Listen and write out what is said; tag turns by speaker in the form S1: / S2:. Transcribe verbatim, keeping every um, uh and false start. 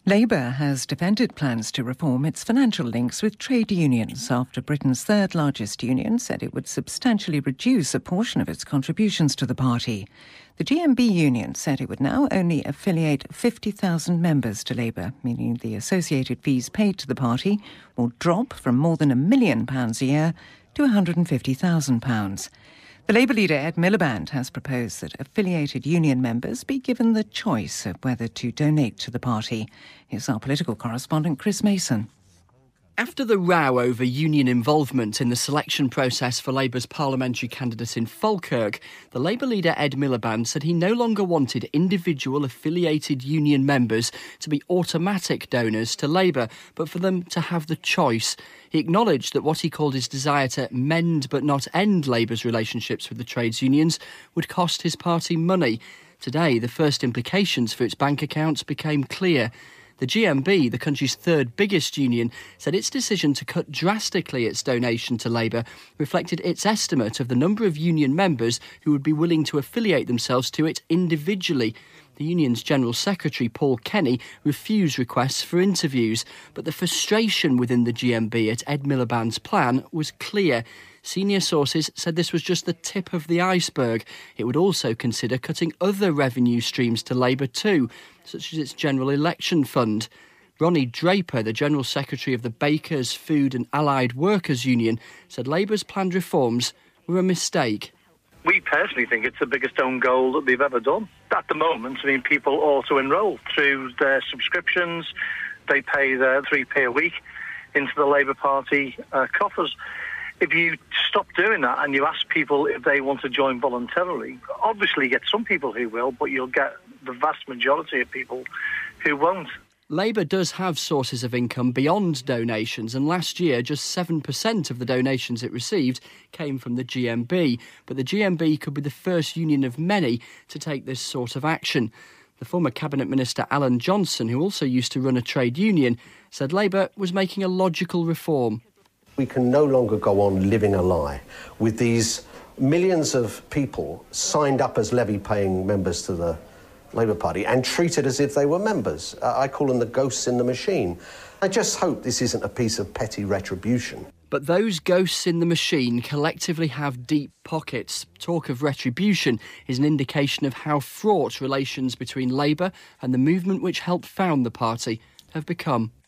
S1: Labour has defended plans to reform its financial links with trade unions after Britain's third largest union said it would substantially reduce a portion of its contributions to the party. The G M B union said it would now only affiliate fifty thousand members to Labour, meaning the associated fees paid to the party will drop from more than a million pounds a year to one hundred fifty thousand pounds. The Labour leader Ed Miliband has proposed that affiliated union members be given the choice of whether to donate to the party. Here's our political correspondent Chris Mason.
S2: After the row over union involvement in the selection process for Labour's parliamentary candidate in Falkirk, the Labour leader Ed Miliband said he no longer wanted individual affiliated union members to be automatic donors to Labour, but for them to have the choice. He acknowledged that what he called his desire to mend but not end Labour's relationships with the trades unions would cost his party money. Today, the first implications for its bank accounts became clear. The G M B, the country's third biggest union, said its decision to cut drastically its donation to Labour reflected its estimate of the number of union members who would be willing to affiliate themselves to it individually. The union's General Secretary, Paul Kenny, refused requests for interviews, but the frustration within the G M B at Ed Miliband's plan was clear. Senior sources said this was just the tip of the iceberg. It would also consider cutting other revenue streams to Labour too, such as its General Election Fund. Ronnie Draper, the General Secretary of the Bakers, Food and Allied Workers Union, said Labour's planned reforms were a mistake.
S3: We personally think it's the biggest own goal that they've ever done. At the moment, I mean, people auto-enrol through their subscriptions. They pay their three p a week into the Labour Party uh, coffers. If you stop doing that and you ask people if they want to join voluntarily, obviously you get some people who will, but you'll get the vast majority of people who won't.
S2: Labour does have sources of income beyond donations, and last year just seven percent of the donations it received came from the G M B. But the G M B could be the first union of many to take this sort of action. The former Cabinet Minister Alan Johnson, who also used to run a trade union, said Labour was making a logical reform.
S4: We can no longer go on living a lie with these millions of people signed up as levy-paying members to the Labour Party and treated as if they were members. Uh, I call them the ghosts in the machine. I just hope this isn't a piece of petty retribution.
S2: But those ghosts in the machine collectively have deep pockets. Talk of retribution is an indication of how fraught relations between Labour and the movement which helped found the party have become.